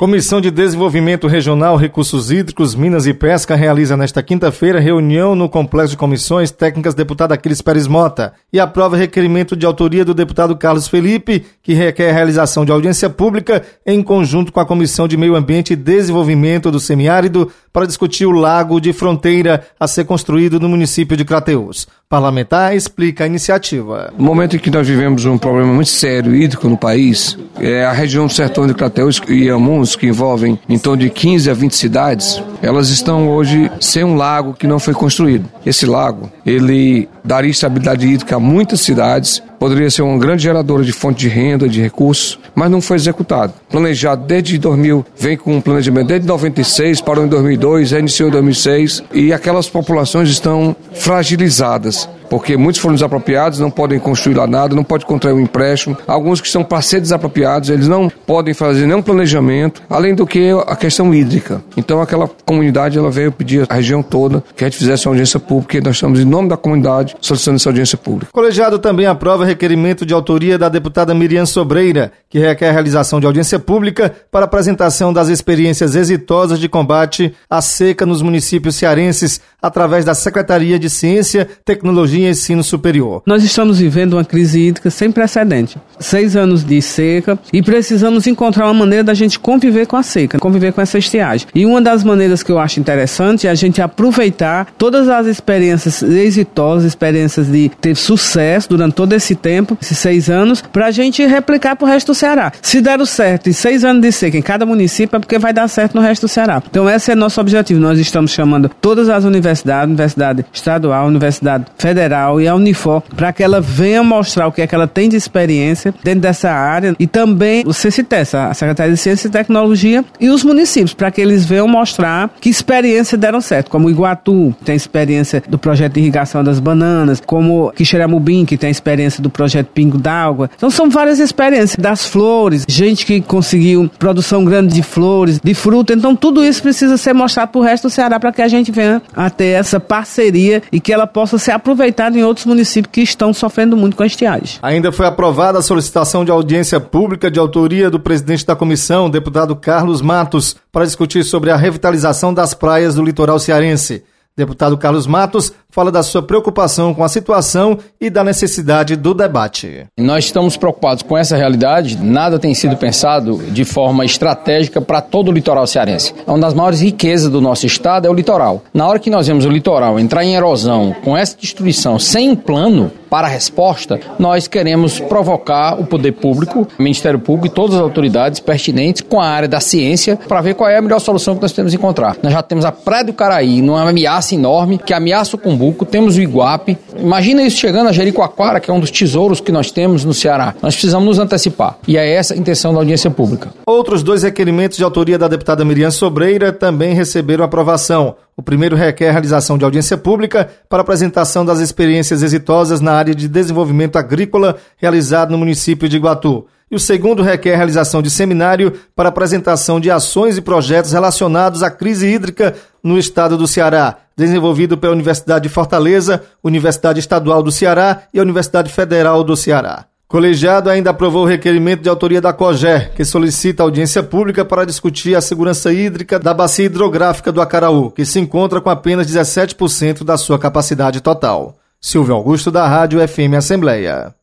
Comissão de Desenvolvimento Regional, Recursos Hídricos, Minas e Pesca realiza nesta quinta-feira reunião no Complexo de Comissões Técnicas deputado Aquiles Pérez Mota e aprova requerimento de autoria do deputado Carlos Felipe, que requer a realização de audiência pública em conjunto com a Comissão de Meio Ambiente e Desenvolvimento do Semiárido para discutir o lago de fronteira a ser construído no município de Crateús. Parlamentar explica a iniciativa. No momento em que nós vivemos um problema muito sério hídrico no país, a região do sertão de Crateús e Amuns, que envolvem em torno de 15 a 20 cidades, elas estão hoje sem um lago que não foi construído. Esse lago, ele daria estabilidade hídrica a muitas cidades, poderia ser uma grande geradora de fonte de renda, de recursos, mas não foi executado. Planejado desde 2000, vem com um planejamento desde 96, parou em 2002, reiniciou em 2006, e aquelas populações estão fragilizadas, porque muitos foram desapropriados, não podem construir lá nada, não podem contrair um empréstimo. Alguns que estão para ser desapropriados, eles não podem fazer nenhum planejamento, além do que a questão hídrica. Então aquela comunidade ela veio pedir à região toda que a gente fizesse uma audiência pública, e nós estamos em nome da comunidade solicitando essa audiência pública. O colegiado também aprova requerimento de autoria da deputada Miriam Sobreira, que requer a realização de audiência pública para apresentação das experiências exitosas de combate à seca nos municípios cearenses através da Secretaria de Ciência, Tecnologia e Ensino Superior. Nós estamos vivendo uma crise hídrica sem precedente. 6 anos de seca e precisamos encontrar uma maneira da gente conviver com a seca, conviver com essa estiagem. E uma das maneiras que eu acho interessante é a gente aproveitar todas as experiências exitosas, experiências de ter sucesso durante todo esse tempo, esses 6 anos, para a gente replicar para o resto do Ceará. Se der certo em 6 anos de seca em cada município, é porque vai dar certo no resto do Ceará. Então esse é nosso objetivo. Nós estamos chamando todas as universidade estadual, universidade federal e a Unifor, para que ela venha mostrar o que é que ela tem de experiência dentro dessa área, e também o CCTES, a Secretaria de Ciência e Tecnologia, e os municípios, para que eles venham mostrar que experiência deram certo, como Iguatu tem experiência do projeto de irrigação das bananas, como Quixeramobim, que tem experiência do projeto Pingo d'Água. Então são várias experiências das flores, gente que conseguiu produção grande de flores, de fruta. Então tudo isso precisa ser mostrado para o resto do Ceará, para que a gente venha a ter essa parceria e que ela possa ser aproveitada em outros municípios que estão sofrendo muito com a estiagem. Ainda foi aprovada a solicitação de audiência pública de autoria do presidente da comissão, deputado Carlos Matos, para discutir sobre a revitalização das praias do litoral cearense. Deputado Carlos Matos fala da sua preocupação com a situação e da necessidade do debate. Nós estamos preocupados com essa realidade. Nada tem sido pensado de forma estratégica para todo o litoral cearense. Uma das maiores riquezas do nosso estado é o litoral. Na hora que nós vemos o litoral entrar em erosão com essa destruição sem plano para a resposta, nós queremos provocar o poder público, o Ministério Público e todas as autoridades pertinentes com a área da ciência para ver qual é a melhor solução que nós temos que encontrar. Nós já temos a Praia do Caraí, numa ameaça enorme, que ameaça o Cumbuco, temos o Iguape. Imagina isso chegando a Jericoacoara, que é um dos tesouros que nós temos no Ceará. Nós precisamos nos antecipar. E é essa a intenção da audiência pública. Outros 2 requerimentos de autoria da deputada Miriam Sobreira também receberam aprovação. O primeiro requer a realização de audiência pública para apresentação das experiências exitosas na área de desenvolvimento agrícola realizado no município de Iguatu. E o segundo requer a realização de seminário para apresentação de ações e projetos relacionados à crise hídrica no estado do Ceará, desenvolvido pela Universidade de Fortaleza, Universidade Estadual do Ceará e a Universidade Federal do Ceará. O colegiado ainda aprovou o requerimento de autoria da COGER, que solicita audiência pública para discutir a segurança hídrica da bacia hidrográfica do Acaraú, que se encontra com apenas 17% da sua capacidade total. Silvio Augusto, da Rádio FM Assembleia.